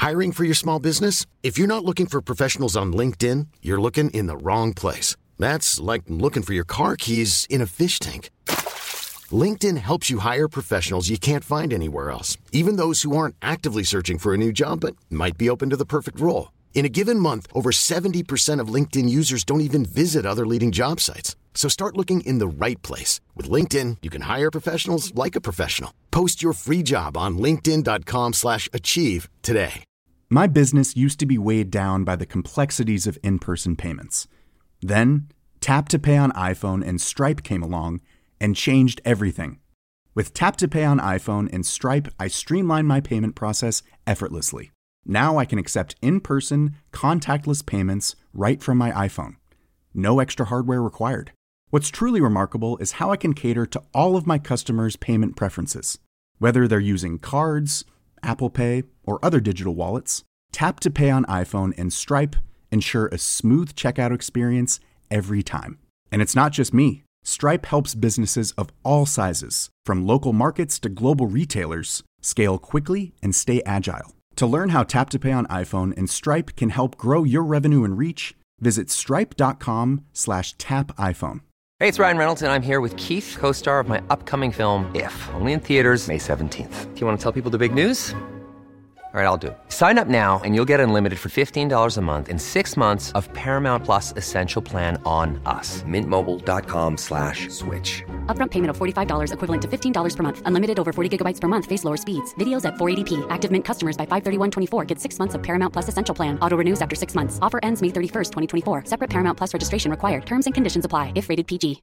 Hiring for your small business? If you're not looking for professionals on LinkedIn, you're looking in the wrong place. That's like looking for your car keys in a fish tank. LinkedIn helps you hire professionals you can't find anywhere else, even those who aren't actively searching for a new job but might be open to the perfect role. In a given month, over 70% of LinkedIn users don't even visit other leading job sites. So start looking in the right place. With LinkedIn, you can hire professionals like a professional. Post your free job on linkedin.com/achieve today. My business used to be weighed down by the complexities of in-person payments. Then, Tap to Pay on iPhone and Stripe came along and changed everything. With Tap to Pay on iPhone and Stripe, I streamlined my payment process effortlessly. Now I can accept in-person, contactless payments right from my iPhone. No extra hardware required. What's truly remarkable is how I can cater to all of my customers' payment preferences. Whether they're using cards, Apple Pay, or other digital wallets, Tap to Pay on iPhone and Stripe ensure a smooth checkout experience every time. And it's not just me. Stripe helps businesses of all sizes, from local markets to global retailers, scale quickly and stay agile. To learn how Tap to Pay on iPhone and Stripe can help grow your revenue and reach, visit stripe.com/tapiphone. Hey, it's Ryan Reynolds, and I'm here with Keith, co-star of my upcoming film, If, only in theaters May 17th. Do you want to tell people the big news? All right, I'll do it. Sign up now and you'll get unlimited for $15 a month and 6 months of Paramount Plus Essential Plan on us. MintMobile.com/switch. Upfront payment of $45 equivalent to $15 per month. Unlimited over 40 gigabytes per month. Face lower speeds. Videos at 480p. Active Mint customers by 531.24 get 6 months of Paramount Plus Essential Plan. Auto renews after 6 months. Offer ends May 31st, 2024. Separate Paramount Plus registration required. Terms and conditions apply if rated PG.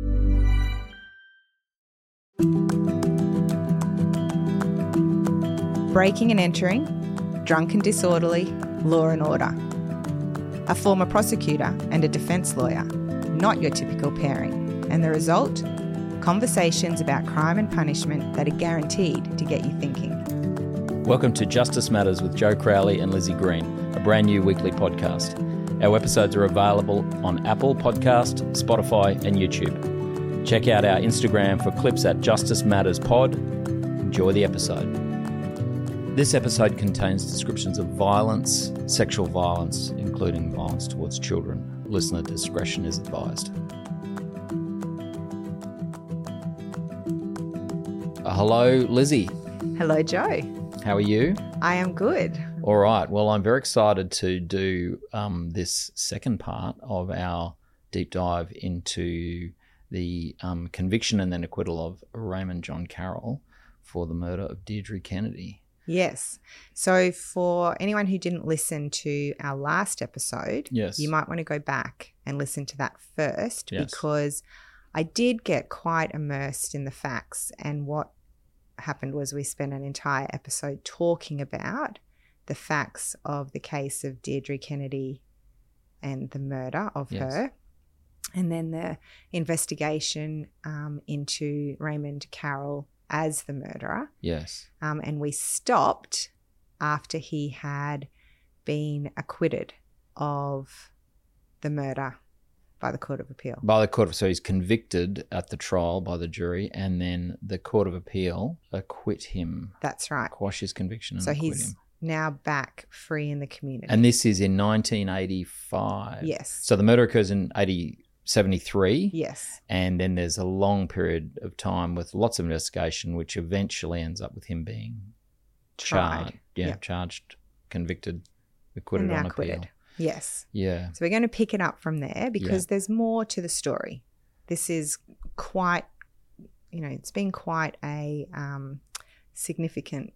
Breaking and entering, drunk and disorderly, law and order. A former prosecutor and a defence lawyer, not your typical pairing. And the result? Conversations about crime and punishment that are guaranteed to get you thinking. Welcome to Justice Matters with Joe Crowley and Lizzie Green, a brand new weekly podcast. Our episodes are available on Apple Podcast, Spotify and YouTube. Check out our Instagram for clips at Justice Matters Pod. Enjoy the episode. This episode contains descriptions of violence, sexual violence, including violence towards children. Listener discretion is advised. Hello, Lizzie. Hello, Joe. How are you? I am good. All right. Well, I'm very excited to do this second part of our deep dive into the conviction and then acquittal of Raymond John Carroll for the murder of Deirdre Kennedy. Yes. So for anyone who didn't listen to our last episode, yes, you might want to go back and listen to that first, yes, because I did get quite immersed in the facts. And what happened was we spent an entire episode talking about the facts of the case of Deirdre Kennedy and the murder of yes, her, and then the investigation into Raymond Carroll as the murderer. Yes. And we stopped after he had been acquitted of the murder by the Court of Appeal. So he's convicted at the trial by the jury, and then the Court of Appeal acquit him. That's right. Quash his conviction and so acquit he's him. Now back free in the community. And this is in 1985. Yes. So the murder occurs in 73. Yes. And then there's a long period of time with lots of investigation, which eventually ends up with him being tried. Charged, convicted, acquitted on acquitted. appeal. Yes. Yeah. So we're going to pick it up from there because there's more to the story. This is quite, it's been quite a significant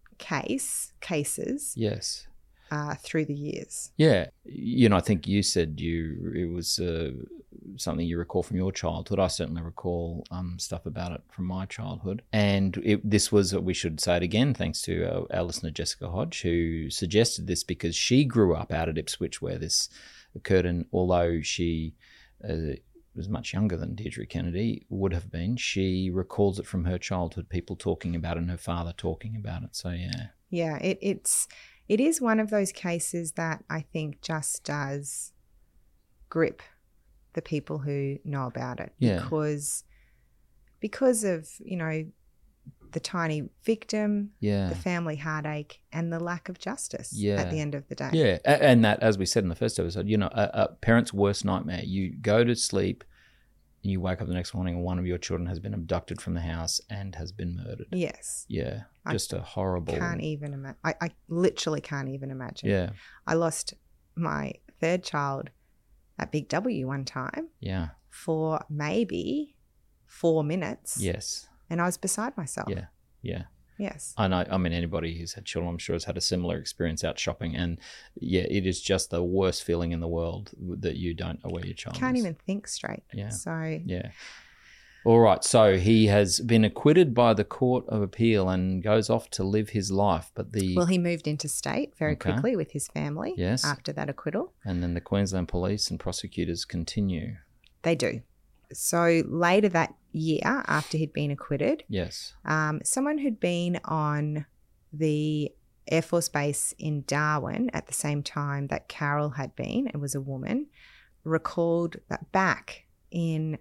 cases. Yes. Through the years. Yeah. I think you said it was something you recall from your childhood. I certainly recall stuff about it from my childhood. And this was, we should say it again, thanks to our listener Jessica Hodge, who suggested this because she grew up out at Ipswich where this occurred. And although she was much younger than Deirdre Kennedy would have been, she recalls it from her childhood, people talking about it and her father talking about it. So, yeah. Yeah, it is one of those cases that I think just does grip the people who know about it. Yeah. Because of, the tiny victim, Yeah. the family heartache, and the lack of justice Yeah. at the end of the day. Yeah, and that, as we said in the first episode, you know, a parent's worst nightmare. You go to sleep and you wake up the next morning and one of your children has been abducted from the house and has been murdered. Yes. Yeah, just a horrible... Can't even imagine. I literally can't even imagine. Yeah, I lost my third child at Big W one time yeah, for maybe 4 minutes. yes, And I was beside myself. yeah, yeah. Yes. I know. I mean, anybody who's had children, I'm sure, has had a similar experience out shopping. And yeah, it is just the worst feeling in the world that you don't know where your child Can't is. even think straight. Yeah. So Yeah. All right. So he has been acquitted by the Court of Appeal and goes off to live his life. But well, he moved interstate very Okay. quickly with his family Yes. after that acquittal. and then the Queensland Police and prosecutors continue. They do. So later that year, after he'd been acquitted, Yes. someone who'd been on the Air Force Base in Darwin at the same time that Carol had been, it was a woman, recalled that back in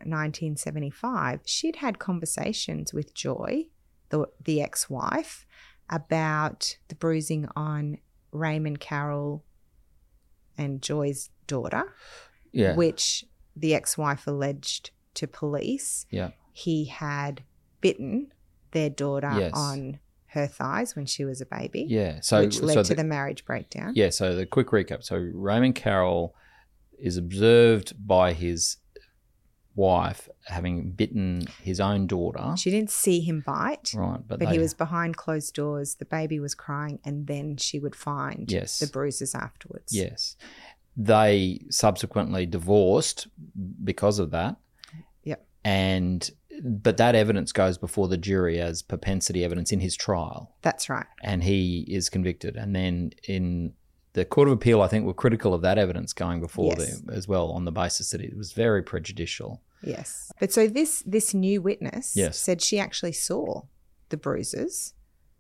1975, she'd had conversations with Joy, the ex-wife, about the bruising on Raymond Carroll and Joy's daughter, Yeah. which the ex-wife alleged to police Yeah. he had bitten their daughter Yes. on her thighs when she was a baby, Yeah. So which led so to the marriage breakdown. Yeah, so the quick recap. So Raymond Carroll is observed by his wife having bitten his own daughter. She didn't see him bite, Right, but they, he was behind closed doors. The baby was crying, and then she would find Yes. the bruises afterwards. Yes. They subsequently divorced because of that. Yep. But that evidence goes before the jury as propensity evidence in his trial, That's right. and he is convicted. And then in the Court of Appeal, I think, were critical of that evidence going before Yes. them as well, on the basis that it was very prejudicial. Yes. But so this new witness Yes. said she actually saw the bruises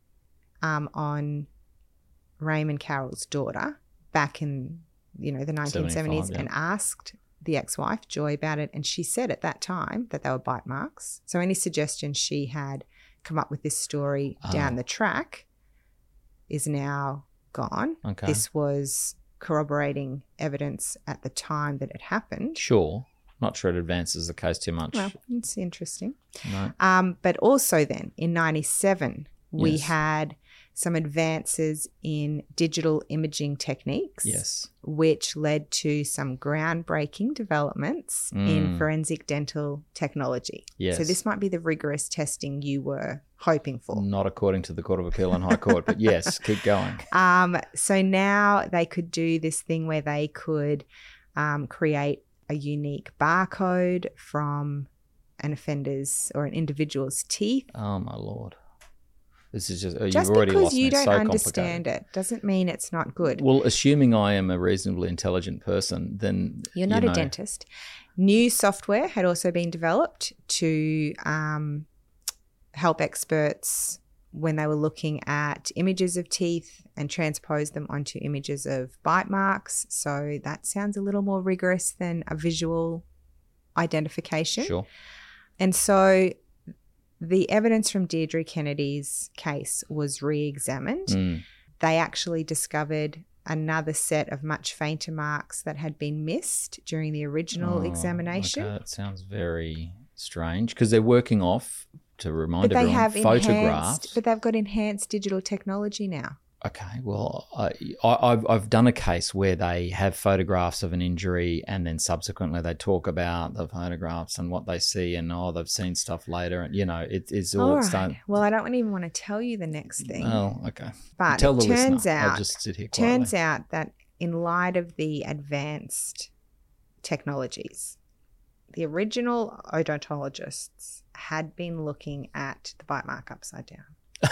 on Raymond Carroll's daughter back in, the 1970s 75, yeah. and asked the ex-wife, Joy, about it. And she said at that time that they were bite marks. So any suggestion she had come up with this story down the track is now gone. Okay. This was corroborating evidence at the time that it happened. Sure. Not sure it advances the case too much. Well, it's interesting. No. But also then in 97, we Yes. had some advances in digital imaging techniques, Yes. which led to some groundbreaking developments in forensic dental technology. Yes. So this might be the rigorous testing you were hoping for. Not according to the Court of Appeal and High Court, but yes, keep going. So now they could do this thing where they could create a unique barcode from an offender's or an individual's teeth. Oh, my Lord. This is just Just you've already because lost you me. don't So understand complicated. it doesn't mean it's not good. Well, assuming I am a reasonably intelligent person, then You're not a dentist. New software had also been developed to help experts when they were looking at images of teeth and transpose them onto images of bite marks. So that sounds a little more rigorous than a visual identification. Sure. And so the evidence from Deirdre Kennedy's case was re-examined. They actually discovered another set of much fainter marks that had been missed during the original examination. Okay, that sounds very strange because they're working off, to remind But they everyone, have photographs. but they've got enhanced digital technology now. Okay, well, I've done a case where they have photographs of an injury and then subsequently they talk about the photographs and what they see and, they've seen stuff later. And, it's all, All it's right. done. Well, I don't even want to tell you the next thing. Oh, okay. But Tell it the turns listener. I'll out, just sit here quietly. turns out that in light of the advanced technologies, the original odontologists had been looking at the bite mark upside down.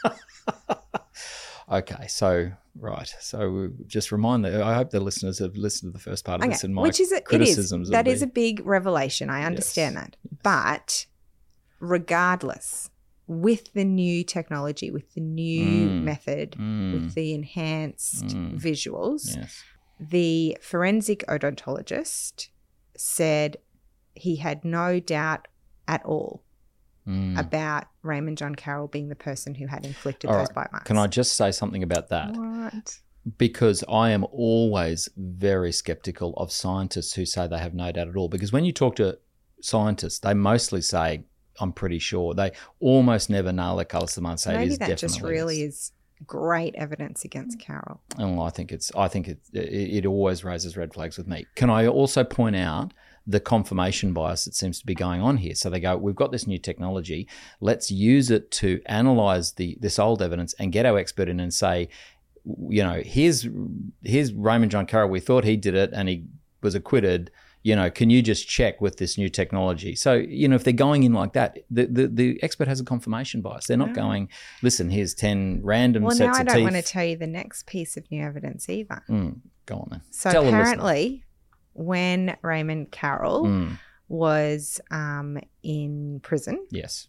Okay, so just remind I hope the listeners have listened to the first part of this and my criticisms. That is a big revelation. I understand that. Yes. But regardless, with the new technology, with the new method, with the enhanced visuals, Yes. the forensic odontologist said he had no doubt at all about Raymond John Carroll being the person who had inflicted those bite marks. Can I just say something about that? What? Because I am always very skeptical of scientists who say they have no doubt at all. Because when you talk to scientists, they mostly say, I'm pretty sure. They almost never nail the colours of the mind and say Maybe it is that definitely just really is great evidence against Carroll. And I think it always raises red flags with me. Can I also point out the confirmation bias that seems to be going on here? So they go, we've got this new technology, let's use it to analyse this old evidence and get our expert in and say, you know, here's Raymond John Carroll, we thought he did it and he was acquitted. You know, can you just check with this new technology? So, you know, if they're going in like that, the expert has a confirmation bias. They're not going, listen, here's 10 random sets of teeth. Well, now I don't want to tell you the next piece of new evidence either. Go on then. So Tell apparently when Raymond Carroll was in prison, yes,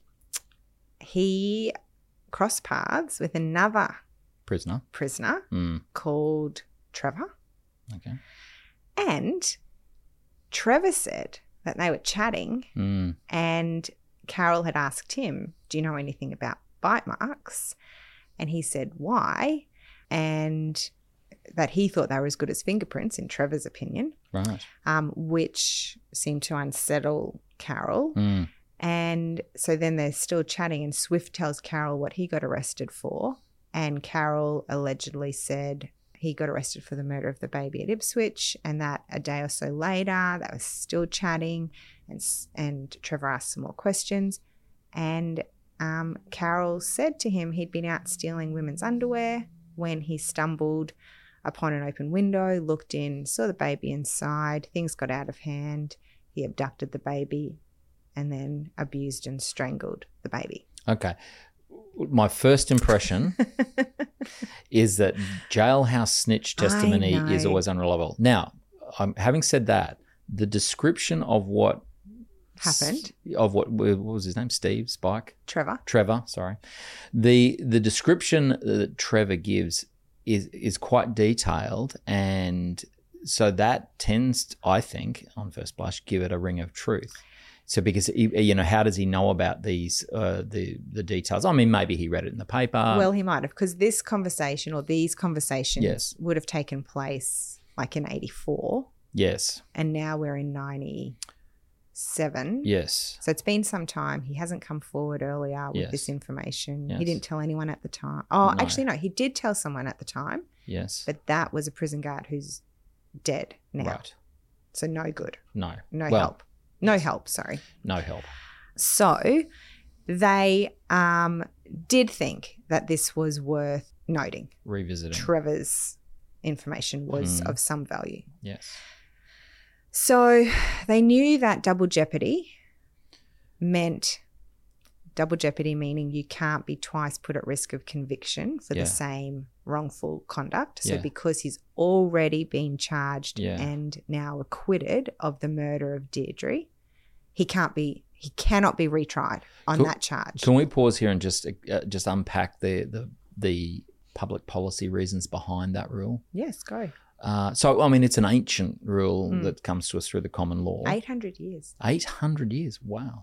he crossed paths with another prisoner called Trevor. Okay. And Trevor said that they were chatting and Carroll had asked him, do you know anything about bite marks? And he said, why? And that he thought they were as good as fingerprints, in Trevor's opinion. Right. Which seemed to unsettle Carroll. And so then they're still chatting and Swift tells Carroll what he got arrested for. And Carroll allegedly said he got arrested for the murder of the baby at Ipswich, and that a day or so later they were still chatting and Trevor asked some more questions. And Carroll said to him he'd been out stealing women's underwear when he stumbled upon an open window, looked in, saw the baby inside, things got out of hand. He abducted the baby and then abused and strangled the baby. Okay. My first impression is that jailhouse snitch testimony is always unreliable. Now, having said that, the description of what happened, what was his name? Steve, Spike? Trevor, sorry. The description that Trevor gives is quite detailed, and so that tends, I think, on first blush, give it a ring of truth. So because, you know, how does he know about these, the details? I mean, maybe he read it in the paper. Well, he might have, because this conversation or these conversations yes. would have taken place like in 84. Yes. And now we're in 97. Yes. So it's been some time. He hasn't come forward earlier with yes. this information. Yes. He didn't tell anyone at the time. Oh, No. Actually, no, he did tell someone at the time. Yes. But that was a prison guard who's dead now. Right. So no good. No. No Well, help. No help, sorry. No help. So they did think that this was worth noting. Revisiting. Trevor's information was of some value. Yes. So they knew that double jeopardy meant double jeopardy, meaning you can't be twice put at risk of conviction for the same wrongful conduct. So because he's already been charged and now acquitted of the murder of Deirdre, he cannot be retried on that charge. Can we pause here and just unpack the public policy reasons behind that rule? Yes, go. So, I mean, it's an ancient rule that comes to us through the common law. 800 years. 800 years, wow.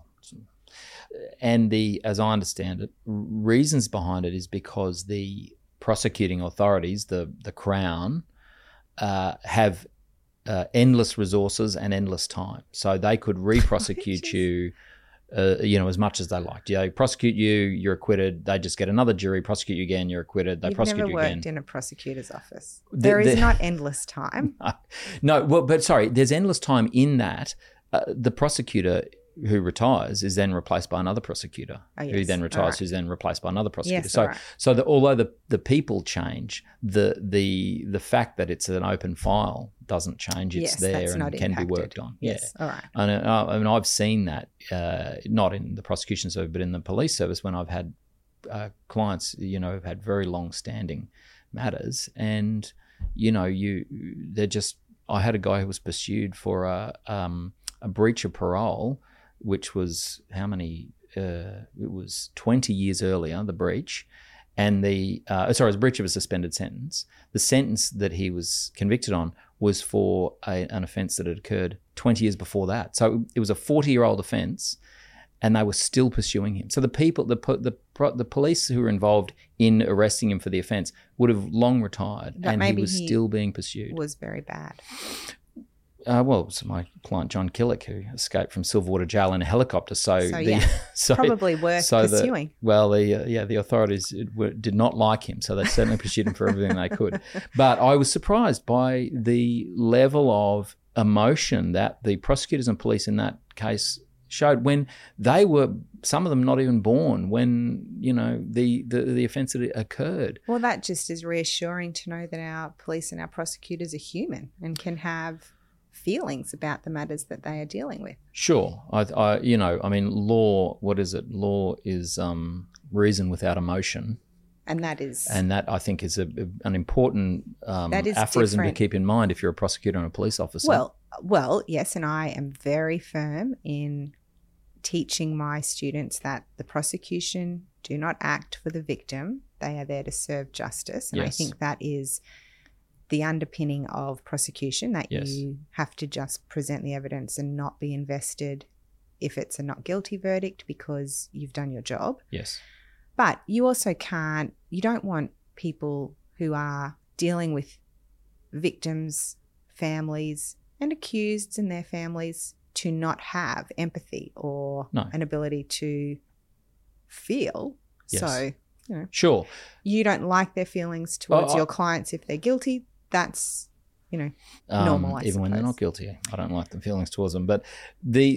And as I understand it, reasons behind it is because the prosecuting authorities, the Crown, have endless resources and endless time. So they could re-prosecute you, as much as they like. They prosecute you, you're acquitted. They just get another jury, prosecute you again, you're acquitted. They prosecute you again. You've never worked in a prosecutor's office. There is not endless time. No, well, but sorry, there's endless time in that the prosecutor who retires is then replaced by another prosecutor, who then retires, who's then replaced by another prosecutor. Yes, so although the people change, the fact that it's an open file doesn't change. It's there and can be worked on. Yes, all right. And I mean, I've seen that not in the prosecution service, but in the police service when I've had clients, who've had very long-standing matters, and I had a guy who was pursued for a breach of parole, which was it was 20 years earlier, the breach, and it was a breach of a suspended sentence. The sentence that he was convicted on was for an offence that had occurred 20 years before that. So it was a 40-year-old offence, and they were still pursuing him. So the police who were involved in arresting him for the offence would have long retired, But and he maybe was he still being pursued. Was very bad. Well, it was my client John Killick who escaped from Silverwater Jail in a helicopter. So probably worth pursuing. The authorities did not like him, so they certainly pursued him for everything they could. But I was surprised by the level of emotion that the prosecutors and police in that case showed when they were, some of them not even born when, the offence had occurred. Well, that just is reassuring to know that our police and our prosecutors are human and can have feelings about the matters that they are dealing with. Sure. Law, what is it? Law is reason without emotion. And that I think is an important aphorism different. To keep in mind if you're a prosecutor and a police officer. Well, yes, and I am very firm in teaching my students that the prosecution do not act for the victim. They are there to serve justice. And yes. I think that is the underpinning of prosecution, that yes. you have to just present the evidence and not be invested if it's a not guilty verdict because you've done your job. Yes. But you also you don't want people who are dealing with victims, families, and accuseds and their families to not have empathy or an ability to feel. Yes. So, sure. You don't like their feelings towards your clients if they're guilty. That's, normal, I even suppose. when they're not guilty. I don't like the feelings towards them. But the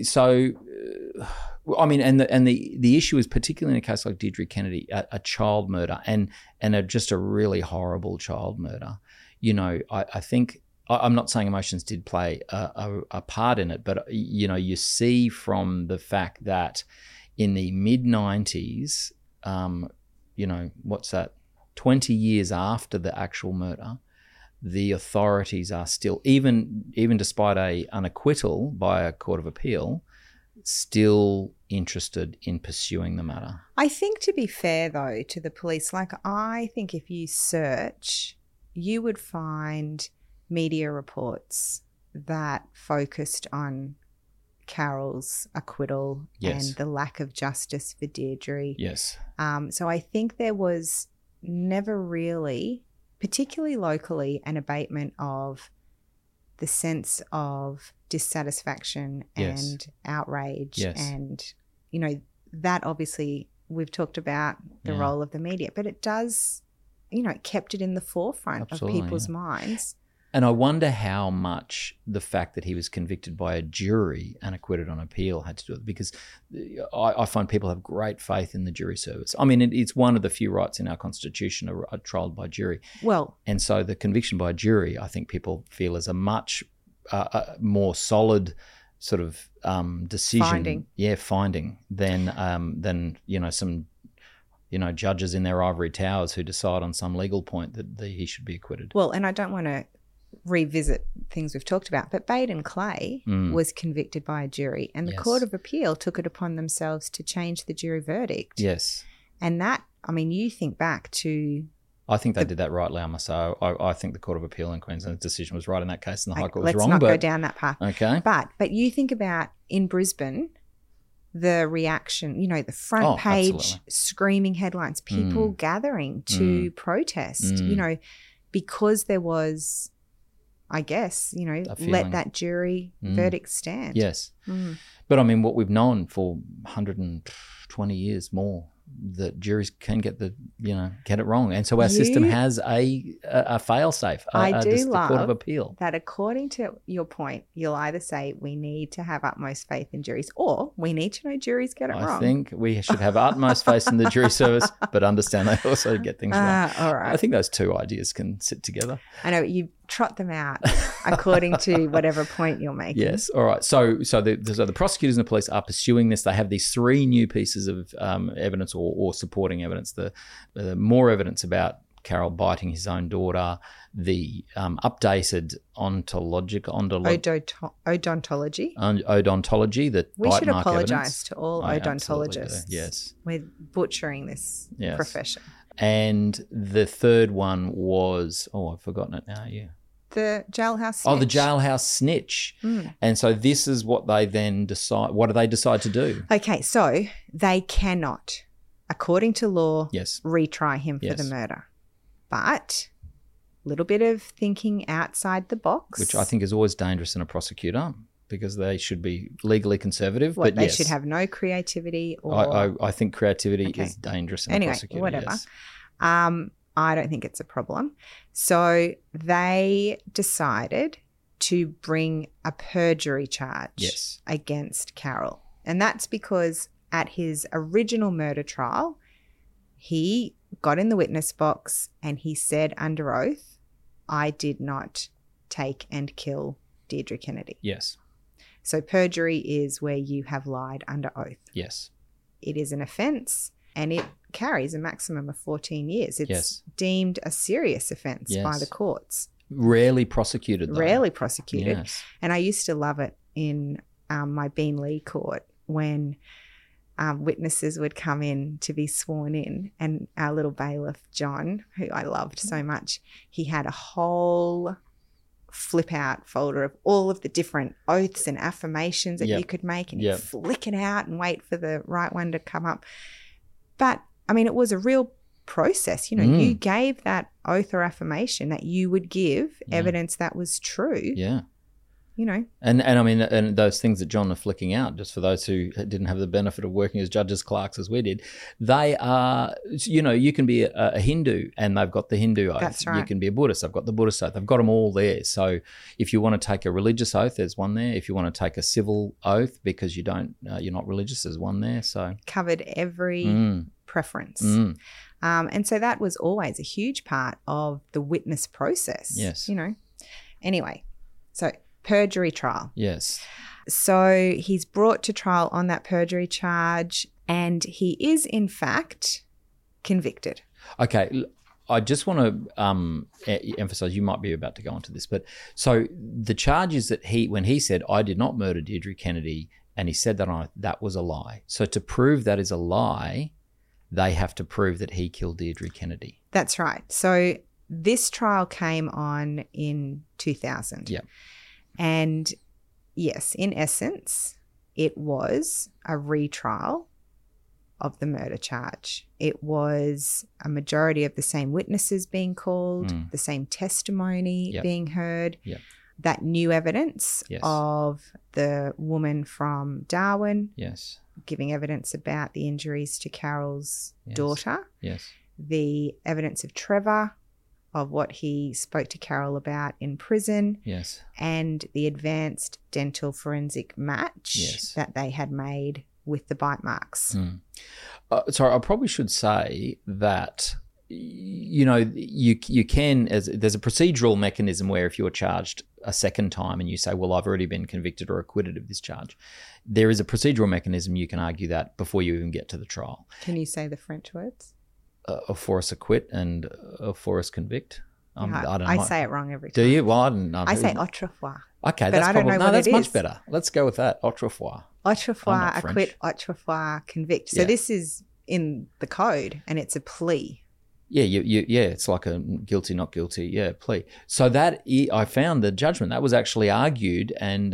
issue is particularly in a case like Deirdre Kennedy, a child murder and just a really horrible child murder. I think, I'm not saying emotions did play a part in it, but, you see from the fact that in the mid-90s, what's that, 20 years after the actual murder, the authorities are still, even despite an acquittal by a court of appeal, still interested in pursuing the matter. I think, to be fair, though, to the police, I think if you search, you would find media reports that focused on Carol's acquittal yes. and the lack of justice for Deirdre. Yes. So I think there was never really, particularly locally, an abatement of the sense of dissatisfaction yes. and outrage. Yes. And, that obviously we've talked about the role of the media, but it does, it kept it in the forefront Absolutely, of people's minds. And I wonder how much the fact that he was convicted by a jury and acquitted on appeal had to do with it, because I find people have great faith in the jury service. I mean, it's one of the few rights in our Constitution are trialled by jury. Well, and so the conviction by jury, I think people feel is a much more solid sort of decision. Finding than some judges in their ivory towers who decide on some legal point that he should be acquitted. Well, and I don't want to revisit things we've talked about, but Baden Clay was convicted by a jury, and the yes. Court of Appeal took it upon themselves to change the jury verdict. Yes. And that, you think back to... I think they did that rightly, I must say. I think the Court of Appeal in Queensland's decision was right in that case, and the High Court was wrong. Let's not go down that path. Okay. But you think about in Brisbane, the reaction, the front page absolutely. Screaming headlines, people gathering to protest, because there was, I guess, let that jury verdict stand. Yes. But what we've known for 120 years more, that juries can get it wrong, and so our system has a fail-safe. The Court of Appeal. That, according to your point, you'll either say we need to have utmost faith in juries, or we need to know juries get it wrong. I think we should have utmost faith in the jury service, but understand they also get things wrong. All right. I think those two ideas can sit together. I know you trot them out according to whatever point you're making. Yes. All right. So the prosecutors and the police are pursuing this. They have these 3 new pieces of evidence or supporting evidence. The more evidence about Carol biting his own daughter, the updated odontology that we bite should mark apologise evidence. to all odontologists. Yes. We're butchering this profession. And the third one was, I've forgotten it now. the jailhouse snitch. Oh, the jailhouse snitch. And so this is what they then decide. What do they decide to do? Okay, so they cannot, according to law, Yes. retry him for the Yes. murder. But a little bit of thinking outside the box. Which I think is always dangerous in a prosecutor because they should be legally conservative. What, but they yes, should have no creativity or... I think creativity Okay. is dangerous in Anyway, a prosecutor. whatever. Yes. I don't think it's a problem. So they decided to bring a perjury charge Yes. against Carroll. And that's because at his original murder trial, he got in the witness box and he said under oath, I did not take and kill Deirdre Kennedy. Yes. So perjury is where you have lied under oath. Yes. It is an offence and it carries a maximum of 14 years. It's Yes. deemed a serious offence by Yes. the courts. Rarely prosecuted, though. Rarely prosecuted. Yes. And I used to love it in my Beenleigh court when witnesses would come in to be sworn in, and our little bailiff, John, who I loved so much, he had a whole flip out folder of all of the different oaths and affirmations that Yep. you could make, and Yep. he'd flick it out and wait for the right one to come up. But I mean, it was a real process. You know, you gave that oath or affirmation that you would give evidence that was true. Yeah. You know, And I mean, and those things that John are flicking out, just for those who didn't have the benefit of working as judges, clerks as we did, they are, you know, you can be a Hindu and they've got the Hindu oath. That's right. You can be a Buddhist, they've got the Buddhist oath. They've got them all there. So if you want to take a religious oath, there's one there. If you want to take a civil oath because you don't, you're not religious, there's one there. So covered every preference. And so that was always a huge part of the witness process. Yes. You know, anyway, so perjury trial. yes. So he's brought to trial on that perjury charge and he is in fact convicted. Okay, I just want to emphasize, you might be about to go into this, but so the charge is that when he said, I did not murder Deirdre Kennedy, and he said that was a lie. So to prove that is a lie, they have to prove that he killed Deirdre Kennedy. That's right. So this trial came on in 2000. Yeah. And yes, in essence, it was a retrial of the murder charge. It was a majority of the same witnesses being called, the same testimony Yep. being heard, Yep. that new evidence Yes. of the woman from Darwin Yes. giving evidence about the injuries to Carol's Yes. daughter, Yes. the evidence of Trevor, of what he spoke to Carol about in prison, Yes. and the advanced dental forensic match Yes. that they had made with the bite marks. Sorry, I probably should say that, you know, you can, there's a procedural mechanism where if you're charged a second time and you say, well, I've already been convicted or acquitted of this charge, there is a procedural mechanism you can argue that before you even get to the trial. Can you say the French words? For us acquit and for us convict. I don't know. I say it wrong every time. Do you? Well, I don't know. I say autrefois. Okay, but that's I don't know what that's it much is. better. Let's go with that. Autrefois. Autrefois, I'm not acquit, French. autrefois, convict. So Yeah. this is in the code and it's a plea. Yeah, yeah, it's like a guilty, not guilty, yeah, plea. So that I found the judgment that was actually argued, and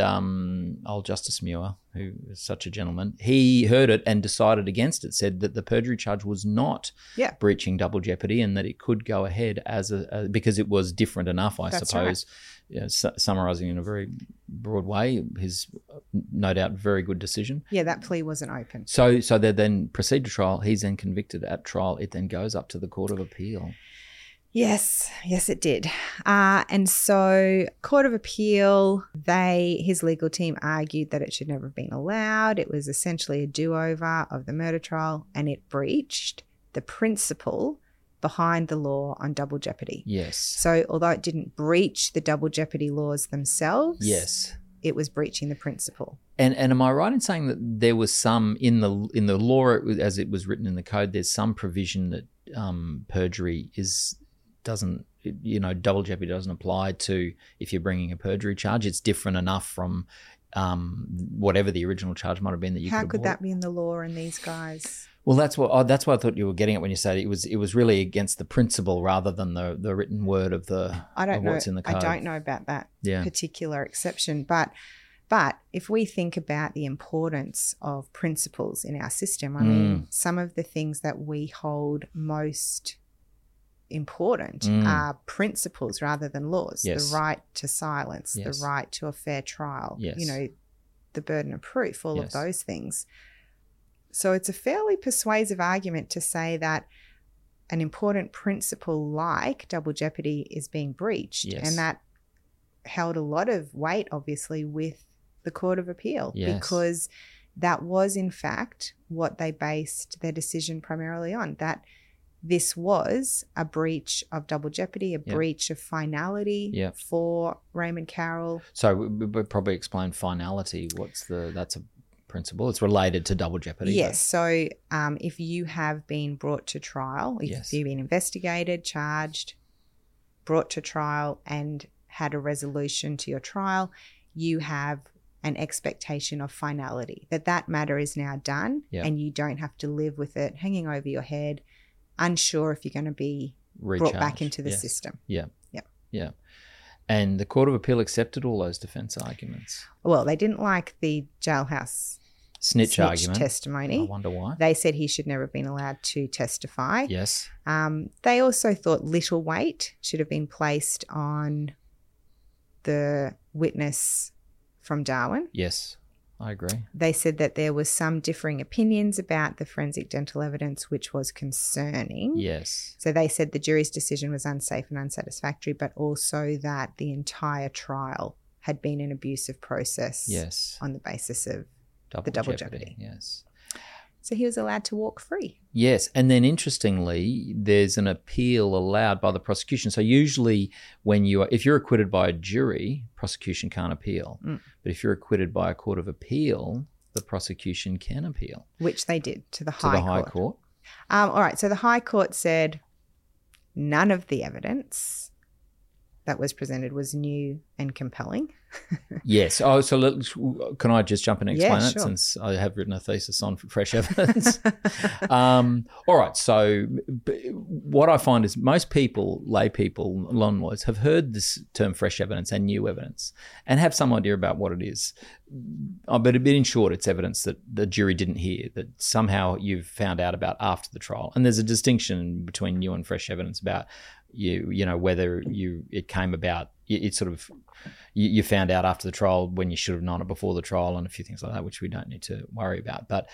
old Justice Muir, who is such a gentleman, he heard it and decided against it. Said that the perjury charge was not Yeah. breaching double jeopardy, and that it could go ahead as because it was different enough, I That's suppose. You know, summarising in a very broad way, his no doubt very good decision. Yeah, that plea wasn't open. So they then proceed to trial. He's then convicted at trial. It then goes up to the Court of Appeal. Yes, it did. And so Court of Appeal, his legal team argued that it should never have been allowed. It was essentially a do-over of the murder trial and it breached the principle behind the law on double jeopardy. Yes. So although it didn't breach the double jeopardy laws themselves, Yes. it was breaching the principle. And am I right in saying that there was some in the law as it was written in the code? There's some provision that perjury doesn't, you know, double jeopardy doesn't apply to if you're bringing a perjury charge. It's different enough from whatever the original charge might have been that you How could could that be in the law in these guys? Well, that's what I thought you were getting at when you said it was really against the principle rather than the written word of what's in the code. I don't know about that Yeah. particular exception, but if we think about the importance of principles in our system, I mean, some of the things that we hold most important are principles rather than laws. Yes. The right to silence, Yes. the right to a fair trial, Yes. the burden of proof, all of Yes. those things. So it's a fairly persuasive argument to say that an important principle like double jeopardy is being breached. Yes. And that held a lot of weight, obviously, with the Court of Appeal, Yes. because that was, in fact, what they based their decision primarily on, that this was a breach of double jeopardy, a breach of finality for Raymond Carroll. So we'll probably explain finality. That's a principle. It's related to double jeopardy. Yes. So if you have been brought to trial, if you've been investigated, charged, brought to trial and had a resolution to your trial, you have an expectation of finality, that matter is now done and you don't have to live with it hanging over your head, unsure if you're going to be brought back into the system. Yeah. And the Court of Appeal accepted all those defence arguments. Well, they didn't like the jailhouse snitch argument testimony. I wonder why. They said he should never have been allowed to testify. Yes. They also thought little weight should have been placed on the witness from Darwin. Yes, I agree. They said that there was some differing opinions about the forensic dental evidence, which was concerning. Yes. So they said the jury's decision was unsafe and unsatisfactory, but also that the entire trial had been an abusive process. Yes. On the basis of the double jeopardy. Yes. So he was allowed to walk free. Yes, and then interestingly, there's an appeal allowed by the prosecution. So usually if you're acquitted by a jury, prosecution can't appeal. But if you're acquitted by a court of appeal, the prosecution can appeal. Which they did to the High Court. All right, so the High Court said none of the evidence that was presented was new and compelling. Yes. Oh, so can I just jump in and explain that, sure. since I have written a thesis on fresh evidence? All right. So what I find is most people, lay people, lawyers, have heard this term fresh evidence and new evidence and have some idea about what it is. But in short, it's evidence that the jury didn't hear, that somehow you've found out about after the trial. And there's a distinction between new and fresh evidence about whether it came about, it sort of, you found out after the trial when you should have known it before the trial, and a few things like that, which we don't need to worry about. But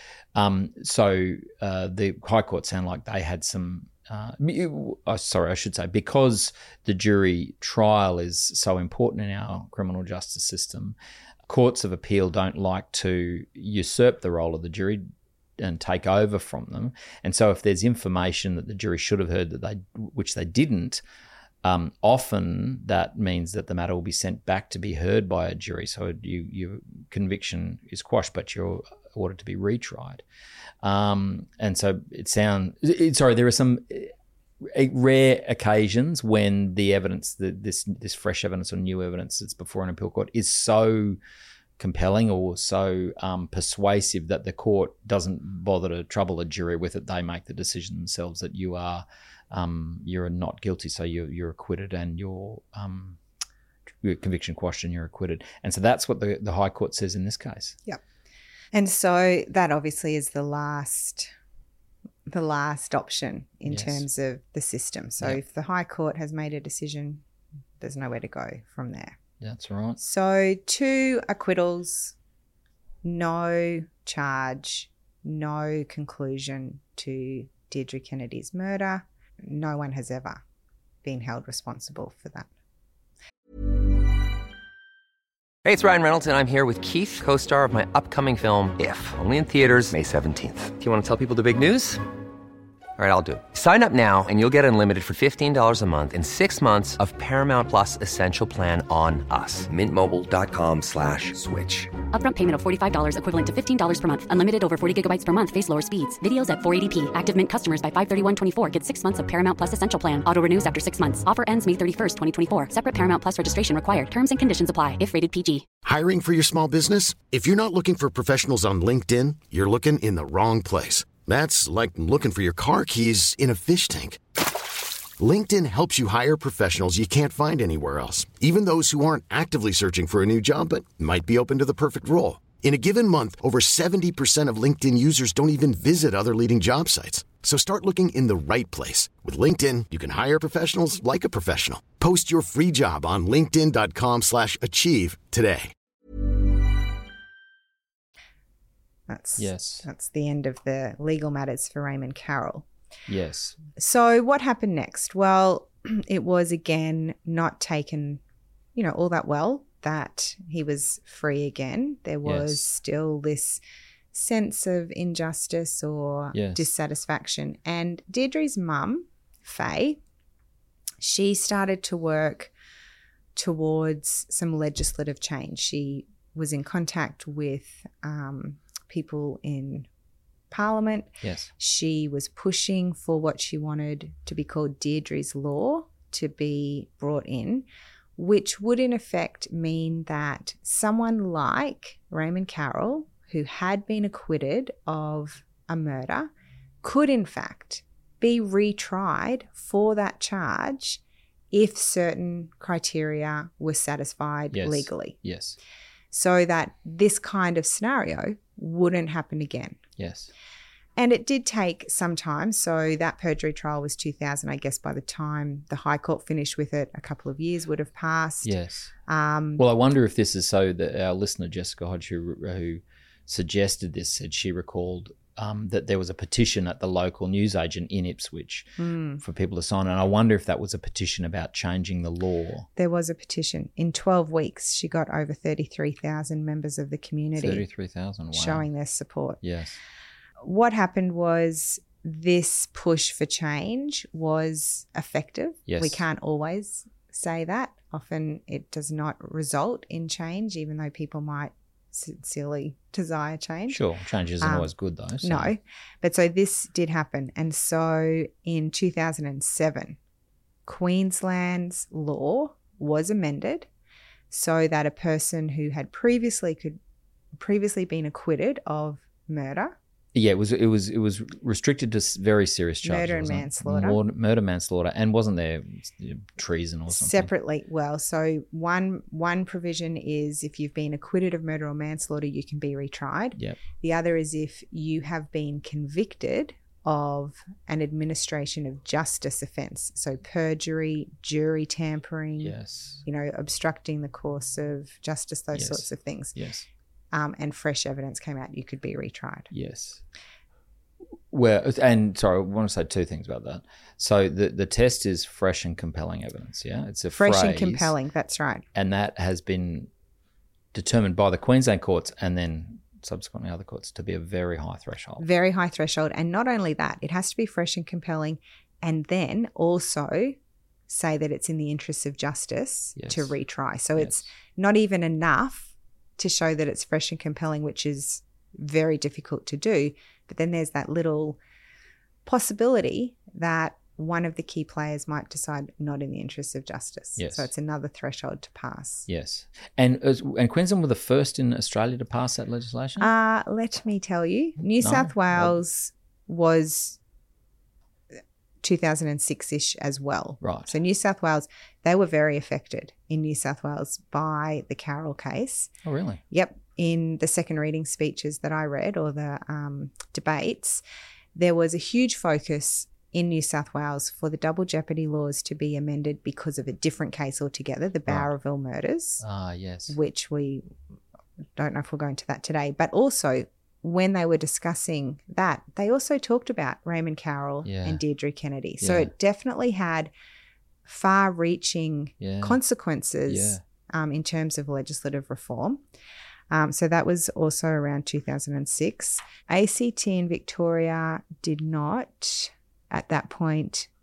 the High Court sound like they had some, I should say, because the jury trial is so important in our criminal justice system, courts of appeal don't like to usurp the role of the jury and take over from them. And so if there's information that the jury should have heard which they didn't, often that means that the matter will be sent back to be heard by a jury. So your conviction is quashed, but you're ordered to be retried. And so there are some rare occasions when the evidence, this fresh evidence or new evidence that's before an appeal court is so compelling or so persuasive that the court doesn't bother to trouble a jury with it. They make the decision themselves that you're not guilty, so you're acquitted, and your conviction quashed and you're acquitted. And so that's what the High Court says in this case. Yep. And so that obviously is the last option in terms of the system. So if the High Court has made a decision, there's nowhere to go from there. That's right. So 2 acquittals, no charge, no conclusion to Deirdre Kennedy's murder. No one has ever been held responsible for that. Hey, it's Ryan Reynolds, and I'm here with Keith, co-star of my upcoming film, If, only in theaters May 17th. Do you want to tell people the big news? All right, I'll do it. Sign up now and you'll get unlimited for $15 a month and 6 months of Paramount Plus Essential Plan on us. MintMobile.com/switch. Upfront payment of $45 equivalent to $15 per month. Unlimited over 40 gigabytes per month. Face lower speeds. Videos at 480p. Active Mint customers by 531.24 get 6 months of Paramount Plus Essential Plan. Auto renews after 6 months. Offer ends May 31st, 2024. Separate Paramount Plus registration required. Terms and conditions apply if rated PG. Hiring for your small business? If you're not looking for professionals on LinkedIn, you're looking in the wrong place. That's like looking for your car keys in a fish tank. LinkedIn helps you hire professionals you can't find anywhere else, even those who aren't actively searching for a new job but might be open to the perfect role. In a given month, over 70% of LinkedIn users don't even visit other leading job sites. So start looking in the right place. With LinkedIn, you can hire professionals like a professional. Post your free job on linkedin.com/achieve today. That's the end of the legal matters for Raymond Carroll. Yes. So what happened next? Well, it was again not taken, all that well that he was free again. There was still this sense of injustice or dissatisfaction. And Deirdre's mum, Faye, she started to work towards some legislative change. She was in contact with people in Parliament. Yes. She was pushing for what she wanted to be called Deirdre's Law to be brought in, which would in effect mean that someone like Raymond Carroll, who had been acquitted of a murder, could in fact be retried for that charge if certain criteria were satisfied legally. Yes. So that this kind of scenario wouldn't happen again. Yes. And it did take some time. So that perjury trial was 2000. I guess by the time the High Court finished with it, a couple of years would have passed. Yes. Well, I wonder if this is so that our listener, Jessica Hodge, who suggested this, said she recalled that there was a petition at the local newsagent in Ipswich for people to sign. And I wonder if that was a petition about changing the law. There was a petition. In 12 weeks, she got over 33,000 members of the community. 33,000, wow. Showing their support. Yes. What happened was this push for change was effective. Yes. We can't always say that. Often it does not result in change, even though people might sincerely desire change. Sure. Change isn't always good though. So. No. But so this did happen. And so in 2007, Queensland's law was amended so that a person who had previously been acquitted of murder. Yeah, it was restricted to very serious charges. Murder and manslaughter. Murder, manslaughter, and wasn't there treason or something? Separately. Well, so one provision is if you've been acquitted of murder or manslaughter, you can be retried. Yep. The other is if you have been convicted of an administration of justice offence, so perjury, jury tampering, obstructing the course of justice, those sorts of things. Yes. And fresh evidence came out, you could be retried. Yes. Well, and sorry, I want to say two things about that. So the test is fresh and compelling evidence, yeah? It's a fresh phrase, and compelling, that's right. And that has been determined by the Queensland courts and then subsequently other courts to be a very high threshold. Very high threshold. And not only that, it has to be fresh and compelling and then also say that it's in the interests of justice to retry. So it's not even enough to show that it's fresh and compelling, which is very difficult to do. But then there's that little possibility that one of the key players might decide not in the interests of justice. Yes. So it's another threshold to pass. Yes. And Queensland were the first in Australia to pass that legislation? Let me tell you, New South Wales was 2006-ish as well. Right. So New South Wales, they were very affected in New South Wales by the Carroll case. Oh, really? Yep. In the second reading speeches that I read or the debates, there was a huge focus in New South Wales for the double jeopardy laws to be amended because of a different case altogether, the Bowraville murders. Ah, yes. Which we don't know if we'll go into that today, but also when they were discussing that, they also talked about Raymond Carroll and Deirdre Kennedy. So it definitely had far-reaching consequences in terms of legislative reform. So that was also around 2006. ACT in Victoria did not, at that point,